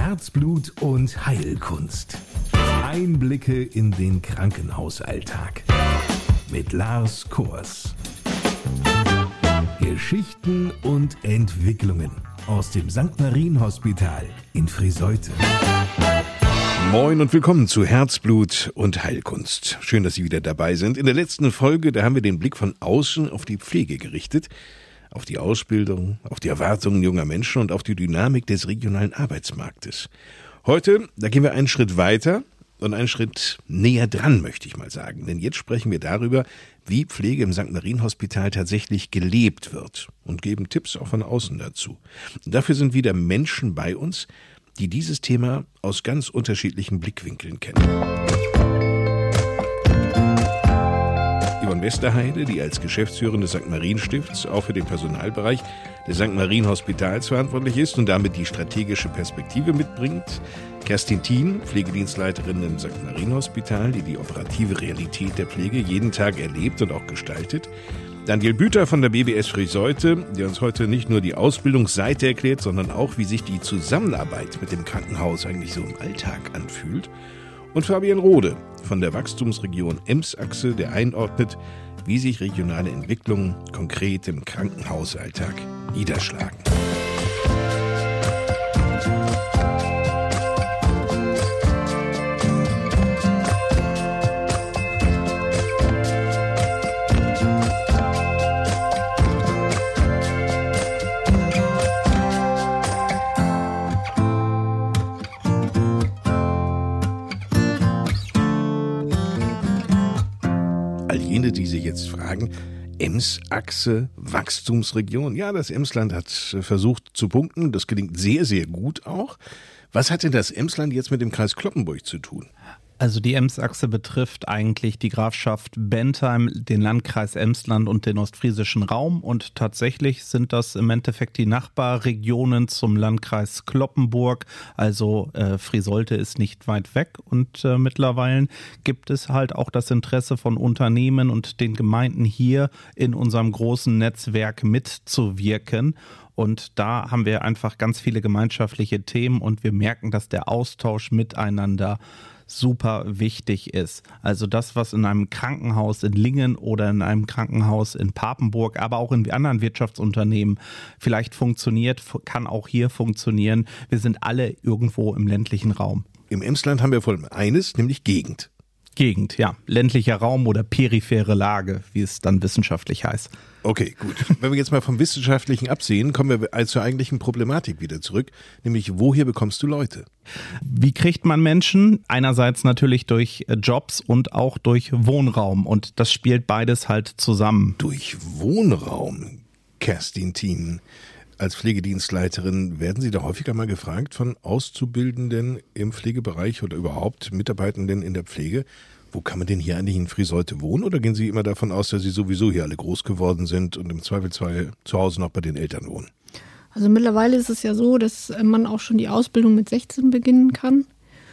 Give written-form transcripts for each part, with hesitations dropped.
Herzblut und Heilkunst. Einblicke in den Krankenhausalltag mit Lars Kors. Geschichten und Entwicklungen aus dem St. Marienhospital in Friseute. Moin und willkommen zu Herzblut und Heilkunst. Schön, dass Sie wieder dabei sind. In der letzten Folge, da haben wir den Blick von außen auf die Pflege gerichtet, auf die Ausbildung, auf die Erwartungen junger Menschen und auf die Dynamik des regionalen Arbeitsmarktes. Heute, da gehen wir einen Schritt weiter und einen Schritt näher dran, möchte ich mal sagen. Denn jetzt sprechen wir darüber, wie Pflege im St. Marienhospital tatsächlich gelebt wird und geben Tipps auch von außen dazu. Und dafür sind wieder Menschen bei uns, die dieses Thema aus ganz unterschiedlichen Blickwinkeln kennen. Yvonne Westerheide, die als Geschäftsführerin des St. Marien-Stifts auch für den Personalbereich des St. Marien-Hospitals verantwortlich ist und damit die strategische Perspektive mitbringt. Kerstin Thien, Pflegedienstleiterin im St. Marien-Hospital, die die operative Realität der Pflege jeden Tag erlebt und auch gestaltet. Daniel Büter von der BBS Friseute, der uns heute nicht nur die Ausbildungsseite erklärt, sondern auch, wie sich die Zusammenarbeit mit dem Krankenhaus eigentlich so im Alltag anfühlt. Und Fabian Rode von der Wachstumsregion Ems-Achse, der einordnet, wie sich regionale Entwicklungen konkret im Krankenhausalltag niederschlagen. Die sich jetzt fragen, Ems-Achse, Wachstumsregion. Ja, das Emsland hat versucht zu punkten. Das gelingt sehr, sehr gut auch. Was hat denn das Emsland jetzt mit dem Kreis Cloppenburg zu tun? Also die Ems-Achse betrifft eigentlich die Grafschaft Bentheim, den Landkreis Emsland und den ostfriesischen Raum. Und tatsächlich sind das im Endeffekt die Nachbarregionen zum Landkreis Cloppenburg. Also Friseute ist nicht weit weg. Und mittlerweile gibt es halt auch das Interesse von Unternehmen und den Gemeinden hier in unserem großen Netzwerk mitzuwirken. Und da haben wir einfach ganz viele gemeinschaftliche Themen und wir merken, dass der Austausch miteinander super wichtig ist. Also das, was in einem Krankenhaus in Lingen oder in einem Krankenhaus in Papenburg, aber auch in anderen Wirtschaftsunternehmen vielleicht funktioniert, kann auch hier funktionieren. Wir sind alle irgendwo im ländlichen Raum. Im Emsland haben wir vor allem eines, nämlich Gegend. Gegend, ja. Ländlicher Raum oder periphere Lage, wie es dann wissenschaftlich heißt. Okay, gut. Wenn wir jetzt mal vom Wissenschaftlichen absehen, kommen wir zur eigentlichen Problematik wieder zurück, nämlich woher bekommst du Leute? Wie kriegt man Menschen? Einerseits natürlich durch Jobs und auch durch Wohnraum und das spielt beides halt zusammen. Durch Wohnraum, Kerstin Thien. Als Pflegedienstleiterin werden Sie da häufiger mal gefragt von Auszubildenden im Pflegebereich oder überhaupt Mitarbeitenden in der Pflege, wo kann man denn hier eigentlich in Friseute wohnen? Oder gehen Sie immer davon aus, dass Sie sowieso hier alle groß geworden sind und im Zweifelsfall zu Hause noch bei den Eltern wohnen? Also mittlerweile ist es ja so, dass man auch schon die Ausbildung mit 16 beginnen kann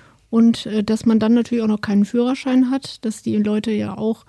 und dass man dann natürlich auch noch keinen Führerschein hat, dass die Leute ja auch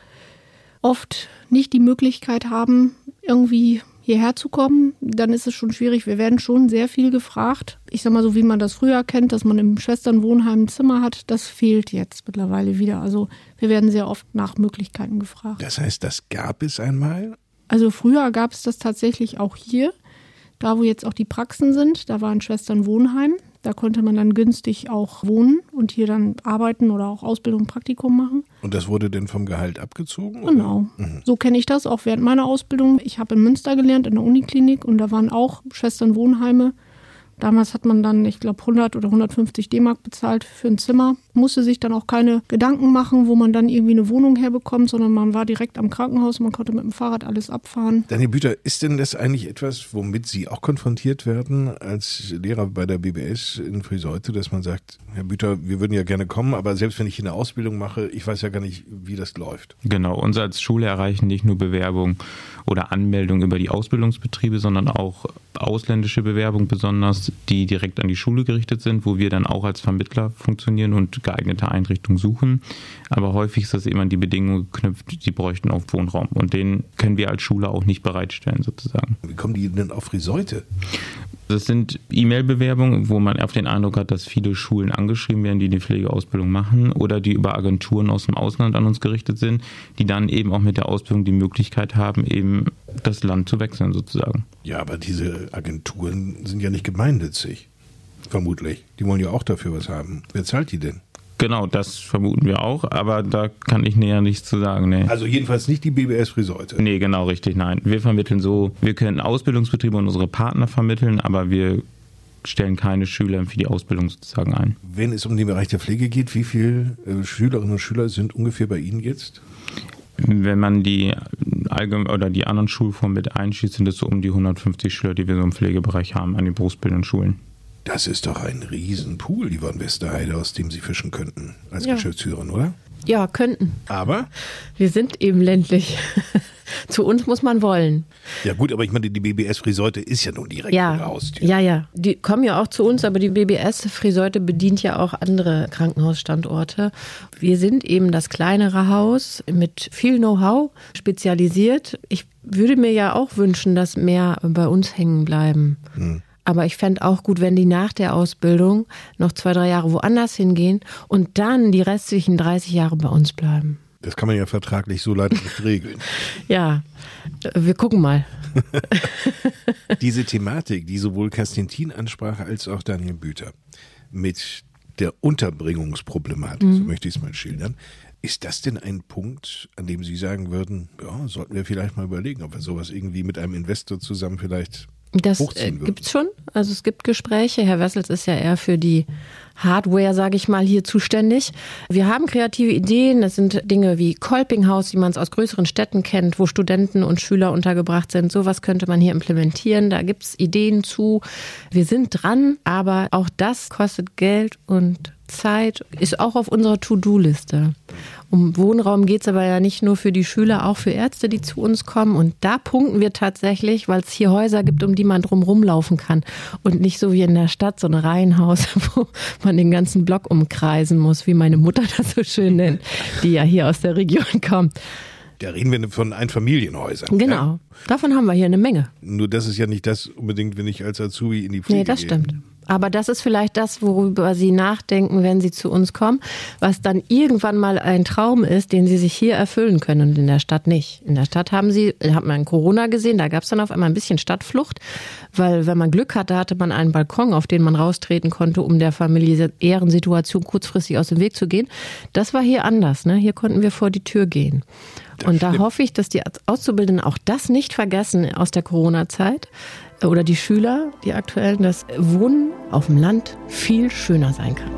oft nicht die Möglichkeit haben, irgendwie hierher zu kommen, dann ist es schon schwierig. Wir werden schon sehr viel gefragt. Ich sag mal so, wie man das früher kennt, dass man im Schwesternwohnheim ein Zimmer hat, das fehlt jetzt mittlerweile wieder. Also wir werden sehr oft nach Möglichkeiten gefragt. Das heißt, das gab es einmal? Also früher gab es das tatsächlich auch hier. Da, wo jetzt auch die Praxen sind, da war ein Schwesternwohnheim. Da konnte man dann günstig auch wohnen und hier dann arbeiten oder auch Ausbildung, Praktikum machen. Und das wurde denn vom Gehalt abgezogen? Oder? Genau. So kenne ich das auch während meiner Ausbildung. Ich habe in Münster gelernt, in der Uniklinik und da waren auch Schwesternwohnheime. Damals hat man dann, ich glaube, 100 oder 150 D-Mark bezahlt für ein Zimmer. Musste sich dann auch keine Gedanken machen, wo man dann irgendwie eine Wohnung herbekommt, sondern man war direkt am Krankenhaus, man konnte mit dem Fahrrad alles abfahren. Daniel Büter, ist denn das eigentlich etwas, womit Sie auch konfrontiert werden als Lehrer bei der BBS in Friseute, dass man sagt, Herr Büter, wir würden ja gerne kommen, aber selbst wenn ich hier eine Ausbildung mache, ich weiß ja gar nicht, wie das läuft. Genau, uns als Schule erreichen nicht nur Bewerbungen oder Anmeldungen über die Ausbildungsbetriebe, sondern auch ausländische Bewerbungen besonders, die direkt an die Schule gerichtet sind, wo wir dann auch als Vermittler funktionieren und geeignete Einrichtung suchen. Aber häufig ist das eben an die Bedingung geknüpft, sie bräuchten auch Wohnraum. Und den können wir als Schule auch nicht bereitstellen sozusagen. Wie kommen die denn auf Friseute? Das sind E-Mail-Bewerbungen, wo man auf den Eindruck hat, dass viele Schulen angeschrieben werden, die Pflegeausbildung machen oder die über Agenturen aus dem Ausland an uns gerichtet sind, die dann eben auch mit der Ausbildung die Möglichkeit haben, eben das Land zu wechseln sozusagen. Ja, aber diese Agenturen sind ja nicht gemeinnützig, vermutlich. Die wollen ja auch dafür was haben. Wer zahlt die denn? Genau, das vermuten wir auch, aber da kann ich näher nichts zu sagen. Nee. Also jedenfalls nicht die BBS Friseute. Nee, genau, richtig, nein. Wir vermitteln so, wir können Ausbildungsbetriebe und unsere Partner vermitteln, aber wir stellen keine Schüler für die Ausbildung sozusagen ein. Wenn es um den Bereich der Pflege geht, wie viele Schülerinnen und Schüler sind ungefähr bei Ihnen jetzt? Wenn man die die anderen Schulformen mit einschließt, sind es so um die 150 Schüler, die wir so im Pflegebereich haben an den berufsbildenden Schulen. Das ist doch ein Riesenpool, Yvonne Westerheide, aus dem Sie fischen könnten als Geschäftsführerin, oder? Ja, könnten. Aber? Wir sind eben ländlich. Zu uns muss man wollen. Ja gut, aber ich meine, die BBS Friseute ist ja nun direkt vor der Haustür. Ja. Die kommen ja auch zu uns, aber die BBS Friseute bedient ja auch andere Krankenhausstandorte. Wir sind eben das kleinere Haus mit viel Know-how, spezialisiert. Ich würde mir ja auch wünschen, dass mehr bei uns hängen bleiben. Aber ich fände auch gut, wenn die nach der Ausbildung noch 2-3 Jahre woanders hingehen und dann die restlichen 30 Jahre bei uns bleiben. Das kann man ja vertraglich so leider nicht regeln. Ja, wir gucken mal. Diese Thematik, die sowohl Kerstin Thien ansprach als auch Daniel Büter mit der Unterbringungsproblematik, so möchte ich es mal schildern. Ist das denn ein Punkt, an dem Sie sagen würden, ja, sollten wir vielleicht mal überlegen, ob wir sowas irgendwie mit einem Investor zusammen vielleicht das gibt's schon. Also es gibt Gespräche. Herr Wessels ist ja eher für die Hardware, sage ich mal, hier zuständig. Wir haben kreative Ideen. Das sind Dinge wie Kolpinghaus, wie man es aus größeren Städten kennt, wo Studenten und Schüler untergebracht sind. Sowas könnte man hier implementieren. Da gibt's Ideen zu. Wir sind dran, aber auch das kostet Geld und Zeit, ist auch auf unserer To-Do-Liste. Um Wohnraum geht es aber ja nicht nur für die Schüler, auch für Ärzte, die zu uns kommen. Und da punkten wir tatsächlich, weil es hier Häuser gibt, um die man drum rumlaufen kann. Und nicht so wie in der Stadt, so ein Reihenhaus, wo man den ganzen Block umkreisen muss, wie meine Mutter das so schön nennt, die ja hier aus der Region kommt. Da reden wir von Einfamilienhäusern. Genau, ja? Davon haben wir hier eine Menge. Nur das ist ja nicht das unbedingt, wenn ich als Azubi in die Pflege gehe. Nee, das stimmt. Aber das ist vielleicht das, worüber Sie nachdenken, wenn Sie zu uns kommen, was dann irgendwann mal ein Traum ist, den Sie sich hier erfüllen können und in der Stadt nicht. In der Stadt hat man in Corona gesehen, da gab es dann auf einmal ein bisschen Stadtflucht, weil wenn man Glück hatte, hatte man einen Balkon, auf den man raustreten konnte, um der familiären Situation kurzfristig aus dem Weg zu gehen. Das war hier anders, ne? Hier konnten wir vor die Tür gehen. Und da hoffe ich, dass die Auszubildenden auch das nicht vergessen aus der Corona-Zeit oder die Schüler, die aktuellen, dass Wohnen auf dem Land viel schöner sein kann.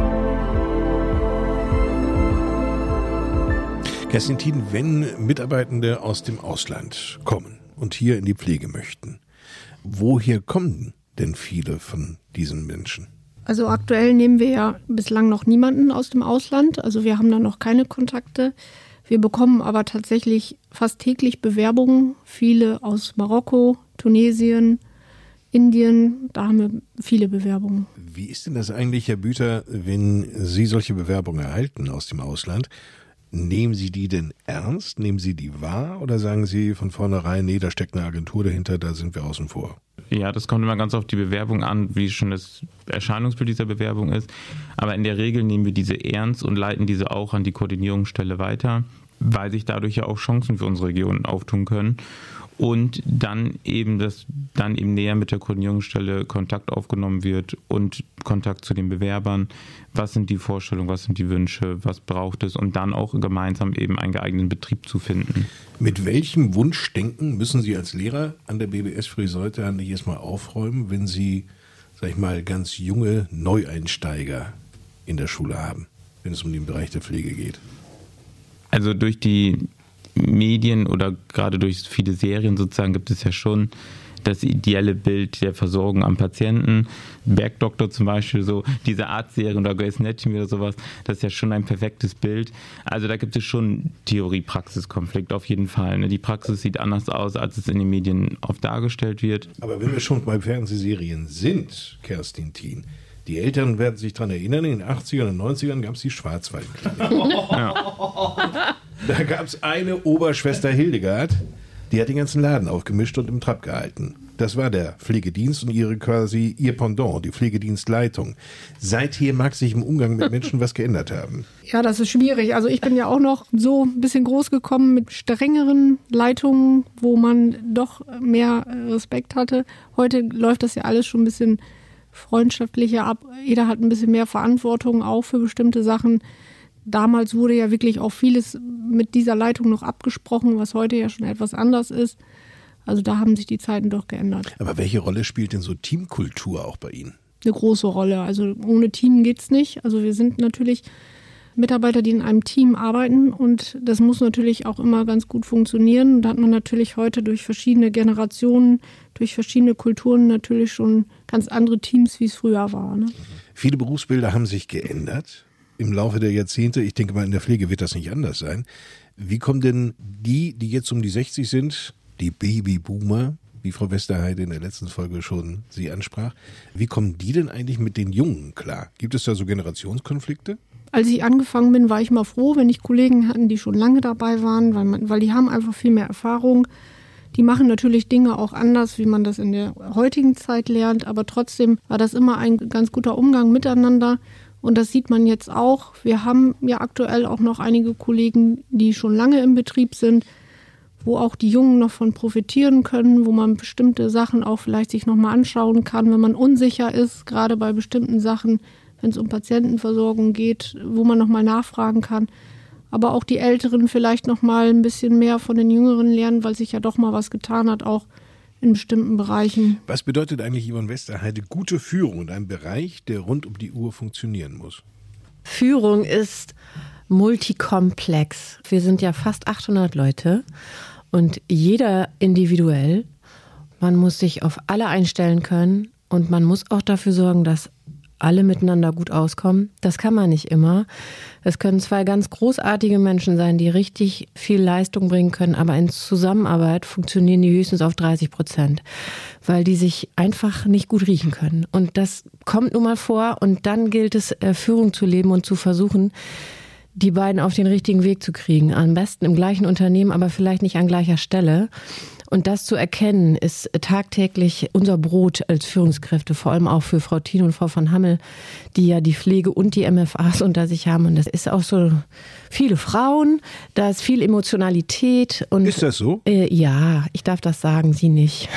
Kerstin Thien, wenn Mitarbeitende aus dem Ausland kommen und hier in die Pflege möchten, woher kommen denn viele von diesen Menschen? Also aktuell nehmen wir ja bislang noch niemanden aus dem Ausland. Also wir haben da noch keine Kontakte. Wir bekommen aber tatsächlich fast täglich Bewerbungen, viele aus Marokko, Tunesien, Indien, da haben wir viele Bewerbungen. Wie ist denn das eigentlich, Herr Büter, wenn Sie solche Bewerbungen erhalten aus dem Ausland? Nehmen Sie die denn ernst? Nehmen Sie die wahr? Oder sagen Sie von vornherein, nee, da steckt eine Agentur dahinter, da sind wir außen vor? Ja, das kommt immer ganz auf die Bewerbung an, wie schon das Erscheinungsbild dieser Bewerbung ist. Aber in der Regel nehmen wir diese ernst und leiten diese auch an die Koordinierungsstelle weiter, weil sich dadurch ja auch Chancen für unsere Region auftun können. Und dann eben näher mit der Koordinierungsstelle Kontakt aufgenommen wird und Kontakt zu den Bewerbern. Was sind die Vorstellungen, was sind die Wünsche, was braucht es, um dann auch gemeinsam eben einen geeigneten Betrieb zu finden. Mit welchem Wunschdenken müssen Sie als Lehrer an der BBS Friseute jedes Mal aufräumen, wenn Sie, sag ich mal, ganz junge Neueinsteiger in der Schule haben, wenn es um den Bereich der Pflege geht? Also durch die Medien oder gerade durch viele Serien sozusagen gibt es ja schon das ideelle Bild der Versorgung am Patienten. Bergdoktor zum Beispiel, so diese Arztserie oder Grey's Anatomy oder sowas, das ist ja schon ein perfektes Bild. Also da gibt es schon Theorie-Praxis-Konflikt auf jeden Fall. Ne? Die Praxis sieht anders aus, als es in den Medien oft dargestellt wird. Aber wenn wir schon bei Fernsehserien sind, Kerstin Thien, die Eltern werden sich daran erinnern, in den 80ern und 90ern gab es die Schwarzwaldklinik. Ja. Da gab es eine Oberschwester Hildegard, die hat den ganzen Laden aufgemischt und im Trab gehalten. Das war der Pflegedienst und ihr Pendant, die Pflegedienstleitung. Seither mag sich im Umgang mit Menschen was geändert haben. Ja, das ist schwierig. Also ich bin ja auch noch so ein bisschen groß gekommen mit strengeren Leitungen, wo man doch mehr Respekt hatte. Heute läuft das ja alles schon ein bisschen freundschaftlicher ab. Jeder hat ein bisschen mehr Verantwortung auch für bestimmte Sachen. Damals wurde ja wirklich auch vieles mit dieser Leitung noch abgesprochen, was heute ja schon etwas anders ist. Also da haben sich die Zeiten doch geändert. Aber welche Rolle spielt denn so Teamkultur auch bei Ihnen? Eine große Rolle. Also ohne Team geht's nicht. Also wir sind natürlich Mitarbeiter, die in einem Team arbeiten und das muss natürlich auch immer ganz gut funktionieren. Da hat man natürlich heute durch verschiedene Generationen, durch verschiedene Kulturen natürlich schon ganz andere Teams, wie es früher war. Ne? Viele Berufsbilder haben sich geändert im Laufe der Jahrzehnte. Ich denke mal, in der Pflege wird das nicht anders sein. Wie kommen denn die jetzt um die 60 sind, die Babyboomer, wie Frau Westerheide in der letzten Folge schon sie ansprach, wie kommen die denn eigentlich mit den Jungen klar? Gibt es da so Generationskonflikte? Als ich angefangen bin, war ich mal froh, wenn ich Kollegen hatten, die schon lange dabei waren, weil die haben einfach viel mehr Erfahrung. Die machen natürlich Dinge auch anders, wie man das in der heutigen Zeit lernt, aber trotzdem war das immer ein ganz guter Umgang miteinander. Und das sieht man jetzt auch. Wir haben ja aktuell auch noch einige Kollegen, die schon lange im Betrieb sind, wo auch die Jungen noch von profitieren können, wo man bestimmte Sachen auch vielleicht sich nochmal anschauen kann, wenn man unsicher ist, gerade bei bestimmten Sachen, wenn es um Patientenversorgung geht, wo man nochmal nachfragen kann. Aber auch die Älteren vielleicht nochmal ein bisschen mehr von den Jüngeren lernen, weil sich ja doch mal was getan hat, auch in bestimmten Bereichen. Was bedeutet eigentlich, Yvonne Westerheide, gute Führung in einem Bereich, der rund um die Uhr funktionieren muss? Führung ist multikomplex. Wir sind ja fast 800 Leute und jeder individuell. Man muss sich auf alle einstellen können und man muss auch dafür sorgen, dass alle miteinander gut auskommen. Das kann man nicht immer. Es können zwei ganz großartige Menschen sein, die richtig viel Leistung bringen können, aber in Zusammenarbeit funktionieren die höchstens auf 30%, weil die sich einfach nicht gut riechen können. Und das kommt nun mal vor und dann gilt es, Führung zu leben und zu versuchen, die beiden auf den richtigen Weg zu kriegen. Am besten im gleichen Unternehmen, aber vielleicht nicht an gleicher Stelle. Und das zu erkennen, ist tagtäglich unser Brot als Führungskräfte, vor allem auch für Frau Thien und Frau von Hammel, die ja die Pflege und die MFAs unter sich haben. Und das ist auch so viele Frauen, da ist viel Emotionalität. Und ist das so? Ja, ich darf das sagen, Sie nicht.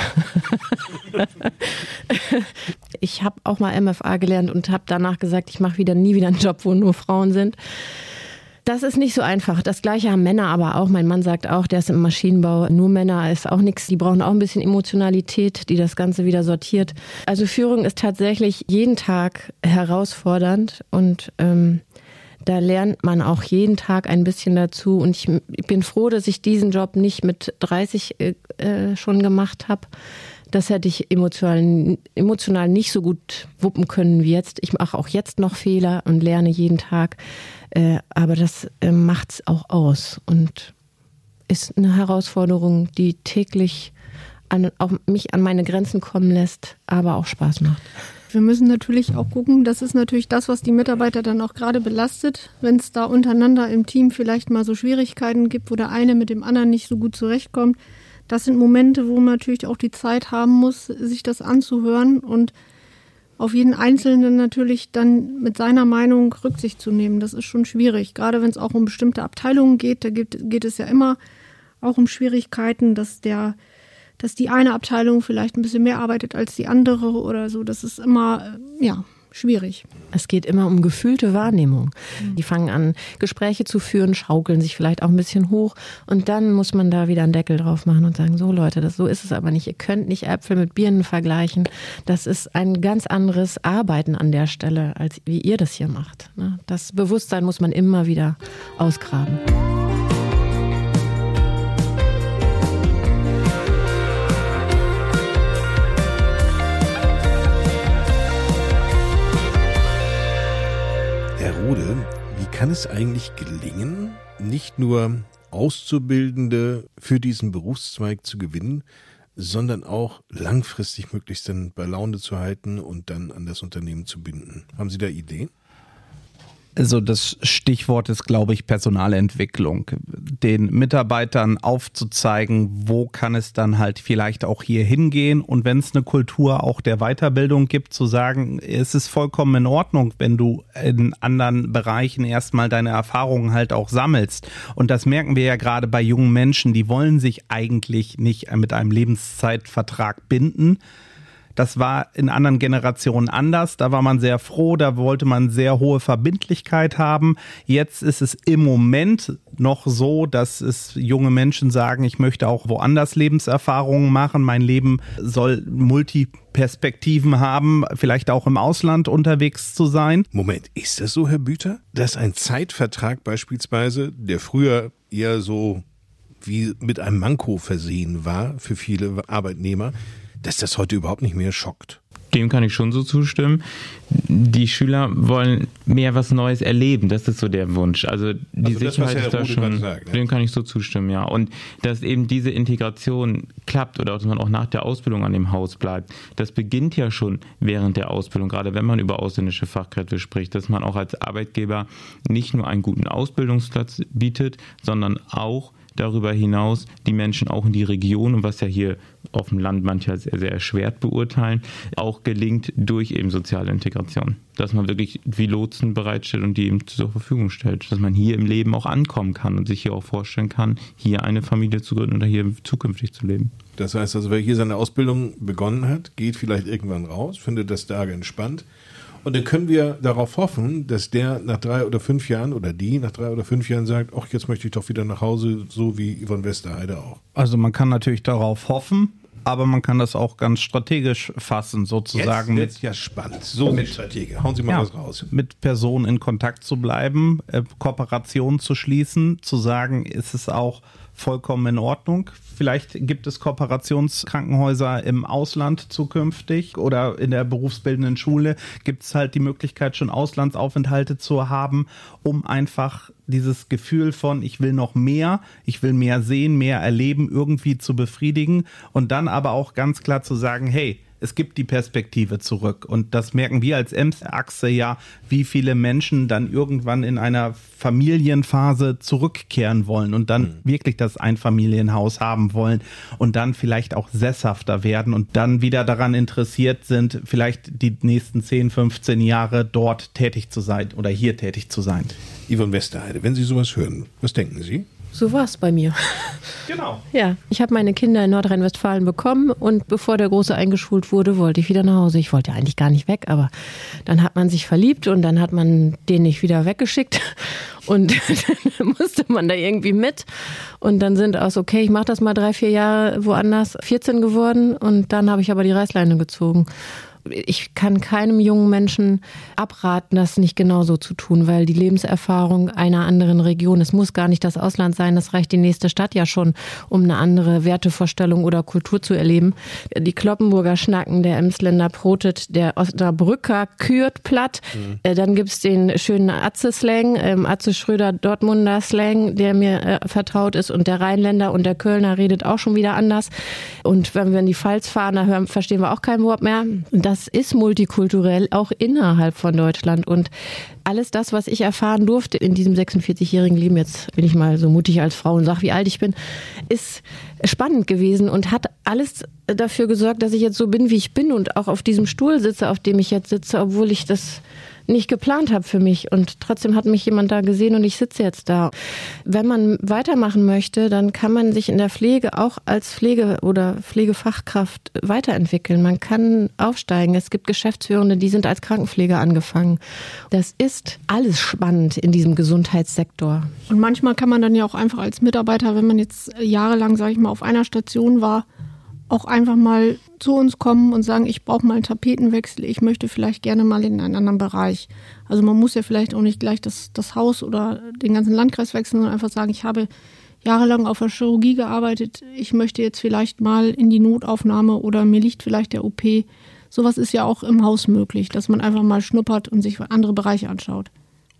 Ich habe auch mal MFA gelernt und habe danach gesagt, ich mache nie wieder einen Job, wo nur Frauen sind. Das ist nicht so einfach. Das Gleiche haben Männer aber auch. Mein Mann sagt auch, der ist im Maschinenbau. Nur Männer ist auch nichts. Die brauchen auch ein bisschen Emotionalität, die das Ganze wieder sortiert. Also Führung ist tatsächlich jeden Tag herausfordernd und da lernt man auch jeden Tag ein bisschen dazu. Und ich bin froh, dass ich diesen Job nicht mit 30 schon gemacht habe. Das hätte ich emotional nicht so gut wuppen können wie jetzt. Ich mache auch jetzt noch Fehler und lerne jeden Tag. Aber das macht's auch aus und ist eine Herausforderung, die täglich auch mich an meine Grenzen kommen lässt, aber auch Spaß macht. Wir müssen natürlich auch gucken, das ist natürlich das, was die Mitarbeiter dann auch gerade belastet, wenn es da untereinander im Team vielleicht mal so Schwierigkeiten gibt, wo der eine mit dem anderen nicht so gut zurechtkommt. Das sind Momente, wo man natürlich auch die Zeit haben muss, sich das anzuhören und auf jeden Einzelnen natürlich dann mit seiner Meinung Rücksicht zu nehmen. Das ist schon schwierig, gerade wenn es auch um bestimmte Abteilungen geht. Da geht es ja immer auch um Schwierigkeiten, dass die eine Abteilung vielleicht ein bisschen mehr arbeitet als die andere oder so. Das ist immer, schwierig. Es geht immer um gefühlte Wahrnehmung. Die fangen an, Gespräche zu führen, schaukeln sich vielleicht auch ein bisschen hoch und dann muss man da wieder einen Deckel drauf machen und sagen, so Leute, so ist es aber nicht. Ihr könnt nicht Äpfel mit Birnen vergleichen. Das ist ein ganz anderes Arbeiten an der Stelle, als wie ihr das hier macht. Das Bewusstsein muss man immer wieder ausgraben. Rode, wie kann es eigentlich gelingen, nicht nur Auszubildende für diesen Berufszweig zu gewinnen, sondern auch langfristig möglichst dann bei Laune zu halten und dann an das Unternehmen zu binden? Haben Sie da Ideen? Also das Stichwort ist, glaube ich, Personalentwicklung. Den Mitarbeitern aufzuzeigen, wo kann es dann halt vielleicht auch hier hingehen, und wenn es eine Kultur auch der Weiterbildung gibt, zu sagen, es ist vollkommen in Ordnung, wenn du in anderen Bereichen erstmal deine Erfahrungen halt auch sammelst. Und das merken wir ja gerade bei jungen Menschen, die wollen sich eigentlich nicht mit einem Lebenszeitvertrag binden. Das war in anderen Generationen anders. Da war man sehr froh, da wollte man sehr hohe Verbindlichkeit haben. Jetzt ist es im Moment noch so, dass es junge Menschen sagen, ich möchte auch woanders Lebenserfahrungen machen. Mein Leben soll Multiperspektiven haben, vielleicht auch im Ausland unterwegs zu sein. Moment, ist das so, Herr Büter, dass ein Zeitvertrag beispielsweise, der früher eher so wie mit einem Manko versehen war für viele Arbeitnehmer, dass das heute überhaupt nicht mehr schockt? Dem kann ich schon so zustimmen. Die Schüler wollen mehr was Neues erleben. Das ist so der Wunsch. Also die Sicherheit ist da schon. Dem kann ich so zustimmen, ja. Und dass eben diese Integration klappt oder dass man auch nach der Ausbildung an dem Haus bleibt, das beginnt ja schon während der Ausbildung, gerade wenn man über ausländische Fachkräfte spricht, dass man auch als Arbeitgeber nicht nur einen guten Ausbildungsplatz bietet, sondern auch darüber hinaus die Menschen auch in die Region, und was ja hier auf dem Land manchmal sehr, sehr erschwert beurteilen, auch gelingt durch eben soziale Integration. Dass man wirklich wie Lotsen bereitstellt und die eben zur Verfügung stellt. Dass man hier im Leben auch ankommen kann und sich hier auch vorstellen kann, hier eine Familie zu gründen oder hier zukünftig zu leben. Das heißt also, wer hier seine Ausbildung begonnen hat, geht vielleicht irgendwann raus, findet das da entspannt. Und dann können wir darauf hoffen, dass der nach 3 oder 5 Jahren oder die nach 3 oder 5 Jahren sagt, ach, jetzt möchte ich doch wieder nach Hause, so wie Yvonne Westerheide auch. Also man kann natürlich darauf hoffen, aber man kann das auch ganz strategisch fassen, sozusagen. Jetzt wird's ja spannend. So mit Strategie. Hauen Sie mal was raus. Mit Personen in Kontakt zu bleiben, Kooperationen zu schließen, zu sagen, ist es auch vollkommen in Ordnung. Vielleicht gibt es Kooperationskrankenhäuser im Ausland zukünftig oder in der berufsbildenden Schule gibt es halt die Möglichkeit, schon Auslandsaufenthalte zu haben, um einfach dieses Gefühl von, ich will noch mehr, ich will mehr sehen, mehr erleben, irgendwie zu befriedigen und dann aber auch ganz klar zu sagen, hey, es gibt die Perspektive zurück. Und das merken wir als Ems-Achse ja, wie viele Menschen dann irgendwann in einer Familienphase zurückkehren wollen und dann wirklich das Einfamilienhaus haben wollen und dann vielleicht auch sesshafter werden und dann wieder daran interessiert sind, vielleicht die nächsten 10, 15 Jahre dort tätig zu sein oder hier tätig zu sein. Yvonne Westerheide, wenn Sie sowas hören, was denken Sie? So war es bei mir. Genau. Ja, ich habe meine Kinder in Nordrhein-Westfalen bekommen und bevor der Große eingeschult wurde, wollte ich wieder nach Hause. Ich wollte eigentlich gar nicht weg, aber dann hat man sich verliebt und dann hat man den nicht wieder weggeschickt und dann musste man da irgendwie mit und dann sind aus, okay, ich mache das mal 3, 4 Jahre woanders, 14 geworden und dann habe ich aber die Reißleine gezogen. Ich kann keinem jungen Menschen abraten, das nicht genauso zu tun, weil die Lebenserfahrung einer anderen Region, es muss gar nicht das Ausland sein, das reicht die nächste Stadt ja schon, um eine andere Wertevorstellung oder Kultur zu erleben. Die Kloppenburger schnacken, der Emsländer protet, der Osnabrücker kürt platt. Dann gibt's den schönen Atze-Slang, Atze Schröder-Dortmunder Slang, der mir vertraut ist und der Rheinländer und der Kölner redet auch schon wieder anders. Und wenn wir in die Pfalz fahren, da verstehen wir auch kein Wort mehr. Das ist multikulturell, auch innerhalb von Deutschland. Und alles das, was ich erfahren durfte in diesem 46-jährigen Leben, jetzt bin ich mal so mutig als Frau und sage, wie alt ich bin, ist spannend gewesen und hat alles dafür gesorgt, dass ich jetzt so bin, wie ich bin und auch auf diesem Stuhl sitze, auf dem ich jetzt sitze, obwohl ich das nicht geplant habe für mich. Und trotzdem hat mich jemand da gesehen und ich sitze jetzt da. Wenn man weitermachen möchte, dann kann man sich in der Pflege auch als Pflege- oder Pflegefachkraft weiterentwickeln. Man kann aufsteigen. Es gibt Geschäftsführende, die sind als Krankenpfleger angefangen. Das ist alles spannend in diesem Gesundheitssektor. Und manchmal kann man dann ja auch einfach als Mitarbeiter, wenn man jetzt jahrelang, sage ich mal, auf einer Station war, auch einfach mal zu uns kommen und sagen, ich brauche mal einen Tapetenwechsel, ich möchte vielleicht gerne mal in einen anderen Bereich. Also man muss ja vielleicht auch nicht gleich das Haus oder den ganzen Landkreis wechseln, sondern einfach sagen, ich habe jahrelang auf der Chirurgie gearbeitet, ich möchte jetzt vielleicht mal in die Notaufnahme oder mir liegt vielleicht der OP. Sowas ist ja auch im Haus möglich, dass man einfach mal schnuppert und sich andere Bereiche anschaut.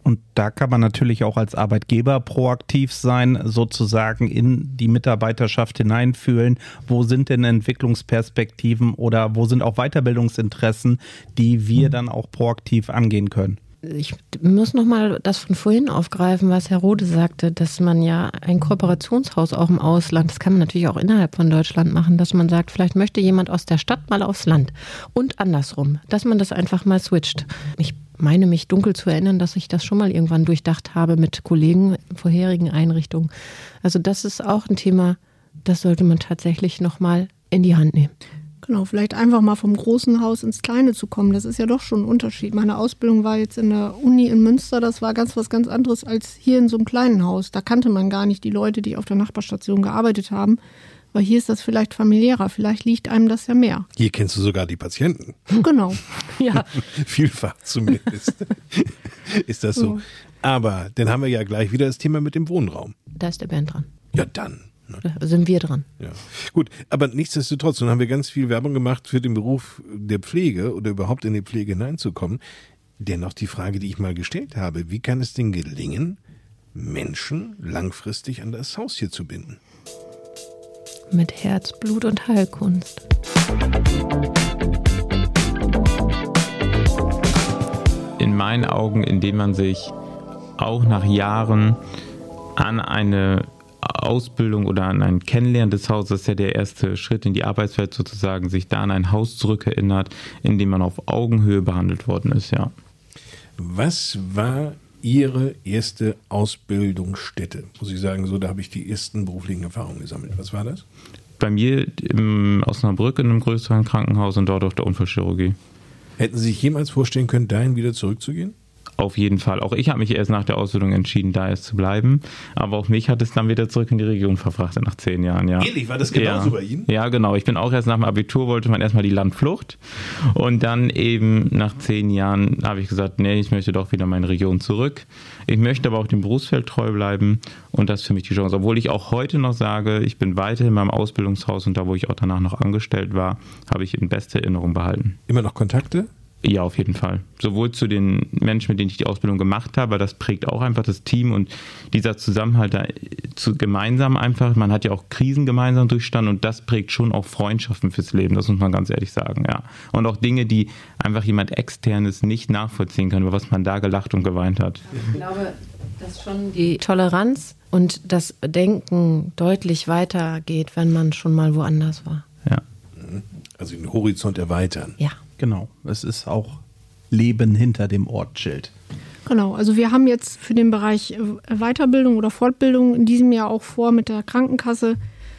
Und da kann man natürlich auch als Arbeitgeber proaktiv sein, sozusagen in die Mitarbeiterschaft hineinfühlen. Wo sind denn Entwicklungsperspektiven oder wo sind auch Weiterbildungsinteressen, die wir dann auch proaktiv angehen können? Ich muss nochmal das von vorhin aufgreifen, was Herr Rode sagte, dass man ja ein Kooperationshaus auch im Ausland, das kann man natürlich auch innerhalb von Deutschland machen, dass man sagt, vielleicht möchte jemand aus der Stadt mal aufs Land und andersrum, dass man das einfach mal switcht. Ich meine mich dunkel zu erinnern, dass ich das schon mal irgendwann durchdacht habe mit Kollegen in vorherigen Einrichtungen. Also das ist auch ein Thema, das sollte man tatsächlich nochmal in die Hand nehmen. Genau, vielleicht einfach mal vom großen Haus ins kleine zu kommen. Das ist ja doch schon ein Unterschied. Meine Ausbildung war jetzt in der Uni in Münster. Das war was ganz anderes als hier in so einem kleinen Haus. Da kannte man gar nicht die Leute, die auf der Nachbarstation gearbeitet haben. Weil hier ist das vielleicht familiärer. Vielleicht liegt einem das ja mehr. Hier kennst du sogar die Patienten. Genau. Ja. Vielfach zumindest. Ist das so. Aber dann haben wir ja gleich wieder das Thema mit dem Wohnraum. Da ist der Bernd dran. Ja, dann. Da sind wir dran. Ja, gut, aber nichtsdestotrotz, nun haben wir ganz viel Werbung gemacht für den Beruf der Pflege oder überhaupt in die Pflege hineinzukommen. Dennoch die Frage, die ich mal gestellt habe, wie kann es denn gelingen, Menschen langfristig an das Haus hier zu binden? Mit Herz, Blut und Heilkunst. In meinen Augen, indem man sich auch nach Jahren an eine Ausbildung oder an ein Kennenlernen des Hauses, das ist ja der erste Schritt in die Arbeitswelt sozusagen, sich da an ein Haus zurückerinnert, in dem man auf Augenhöhe behandelt worden ist, ja. Was war Ihre erste Ausbildungsstätte? Muss ich sagen, so, da habe ich die ersten beruflichen Erfahrungen gesammelt. Was war das? Bei mir in Osnabrück in einem größeren Krankenhaus und dort auf der Unfallchirurgie. Hätten Sie sich jemals vorstellen können, dahin wieder zurückzugehen? Auf jeden Fall. Auch ich habe mich erst nach der Ausbildung entschieden, da erst zu bleiben. Aber auch mich hat es dann wieder zurück in die Region verfrachtet nach 10 Jahren. Ja. Ehrlich, war das genauso bei Ihnen? Ja, genau. Ich bin auch erst nach dem Abitur, wollte man erstmal die Landflucht. Und dann eben nach 10 Jahren habe ich gesagt, nee, ich möchte doch wieder in meine Region zurück. Ich möchte aber auch dem Berufsfeld treu bleiben. Und das ist für mich die Chance. Obwohl ich auch heute noch sage, ich bin weiterhin in meinem Ausbildungshaus und da, wo ich auch danach noch angestellt war, habe ich in bester Erinnerung behalten. Immer noch Kontakte? Ja, auf jeden Fall. Sowohl zu den Menschen, mit denen ich die Ausbildung gemacht habe, weil das prägt auch einfach das Team und dieser Zusammenhalt da gemeinsam einfach. Man hat ja auch Krisen gemeinsam durchstanden und das prägt schon auch Freundschaften fürs Leben, das muss man ganz ehrlich sagen, ja. Und auch Dinge, die einfach jemand Externes nicht nachvollziehen kann, über was man da gelacht und geweint hat. Ich glaube, dass schon die Toleranz und das Denken deutlich weitergeht, wenn man schon mal woanders war. Ja. Also den Horizont erweitern. Ja. Genau, es ist auch Leben hinter dem Ortsschild. Genau, also wir haben jetzt für den Bereich Weiterbildung oder Fortbildung in diesem Jahr auch vor, mit der Krankenkasse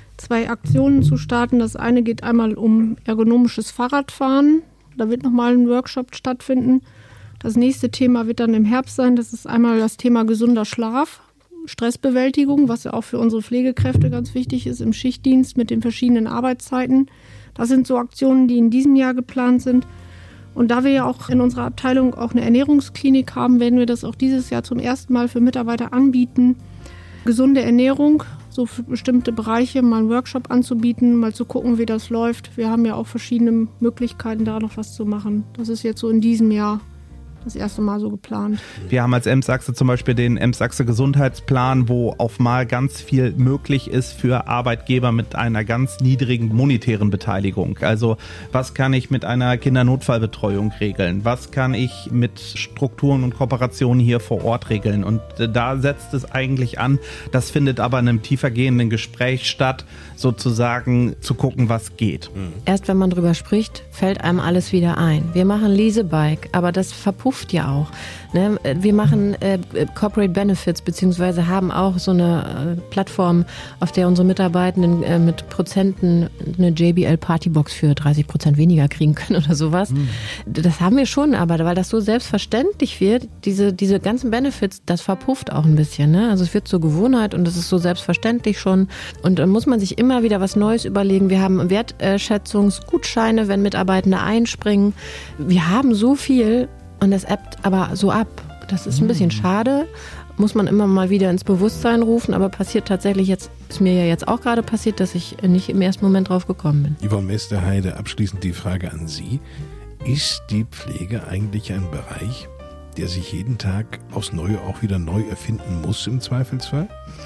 2 Aktionen zu starten. Das eine geht einmal um ergonomisches Fahrradfahren. Da wird nochmal ein Workshop stattfinden. Das nächste Thema wird dann im Herbst sein. Das ist einmal das Thema gesunder Schlaf, Stressbewältigung, was ja auch für unsere Pflegekräfte ganz wichtig ist im Schichtdienst mit den verschiedenen Arbeitszeiten. Das sind so Aktionen, die in diesem Jahr geplant sind. Und da wir ja auch in unserer Abteilung auch eine Ernährungsklinik haben, werden wir das auch dieses Jahr zum ersten Mal für Mitarbeiter anbieten. Gesunde Ernährung, so für bestimmte Bereiche mal einen Workshop anzubieten, mal zu gucken, wie das läuft. Wir haben ja auch verschiedene Möglichkeiten, da noch was zu machen. Das ist jetzt so in diesem Jahr das erste Mal so geplant. Wir haben als Emsachse zum Beispiel den Emsachse Gesundheitsplan, wo auf mal ganz viel möglich ist für Arbeitgeber mit einer ganz niedrigen monetären Beteiligung. Also was kann ich mit einer Kindernotfallbetreuung regeln? Was kann ich mit Strukturen und Kooperationen hier vor Ort regeln? Und da setzt es eigentlich an. Das findet aber in einem tiefergehenden Gespräch statt, sozusagen zu gucken, was geht. Erst wenn man drüber spricht, fällt einem alles wieder ein. Wir machen Leasebike, aber das verpufft ja auch. Ne? Wir machen Corporate Benefits, beziehungsweise haben auch so eine Plattform, auf der unsere Mitarbeitenden mit Prozenten eine JBL Partybox für 30% weniger kriegen können oder sowas. Das haben wir schon, aber weil das so selbstverständlich wird, diese ganzen Benefits, das verpufft auch ein bisschen. Ne? Also es wird zur Gewohnheit und es ist so selbstverständlich schon. Und dann muss man sich immer wieder was Neues überlegen. Wir haben Wertschätzungsgutscheine, wenn Mitarbeitende einspringen. Wir haben so viel und das ebbt aber so ab. Das ist ein bisschen schade, muss man immer mal wieder ins Bewusstsein rufen, aber passiert tatsächlich jetzt, ist mir ja jetzt auch gerade passiert, dass ich nicht im ersten Moment drauf gekommen bin. Yvonne Mesterheide, abschließend die Frage an Sie. Ist die Pflege eigentlich ein Bereich, der sich jeden Tag aufs Neue auch wieder neu erfinden muss im Zweifelsfall?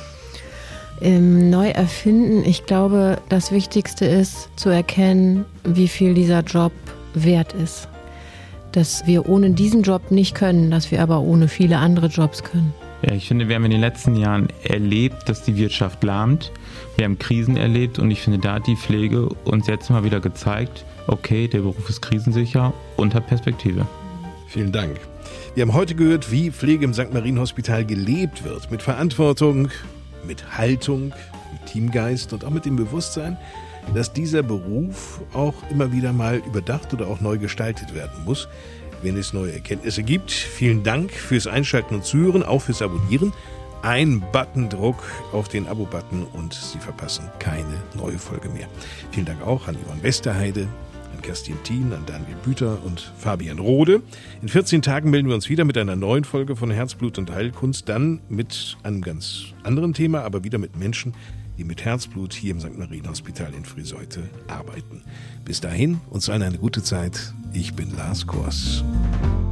Neu erfinden, ich glaube, das Wichtigste ist zu erkennen, wie viel dieser Job wert ist. Dass wir ohne diesen Job nicht können, dass wir aber ohne viele andere Jobs können. Ja, ich finde, wir haben in den letzten Jahren erlebt, dass die Wirtschaft lahmt. Wir haben Krisen erlebt und ich finde, da hat die Pflege uns jetzt mal wieder gezeigt, okay, der Beruf ist krisensicher und hat Perspektive. Vielen Dank. Wir haben heute gehört, wie Pflege im St. Marien Hospital gelebt wird. Mit Verantwortung, mit Haltung, mit Teamgeist und auch mit dem Bewusstsein, dass dieser Beruf auch immer wieder mal überdacht oder auch neu gestaltet werden muss, wenn es neue Erkenntnisse gibt. Vielen Dank fürs Einschalten und Zuhören, auch fürs Abonnieren. Ein Buttondruck auf den Abo-Button und Sie verpassen keine neue Folge mehr. Vielen Dank auch an Yvonne Westerheide, an Kerstin Thien, an Daniel Büter und Fabian Rode. In 14 Tagen melden wir uns wieder mit einer neuen Folge von Herzblut und Heilkunst, dann mit einem ganz anderen Thema, aber wieder mit Menschen, die mit Herzblut hier im St. Marien Hospital in Friseute arbeiten. Bis dahin, uns allen eine gute Zeit. Ich bin Lars Kors.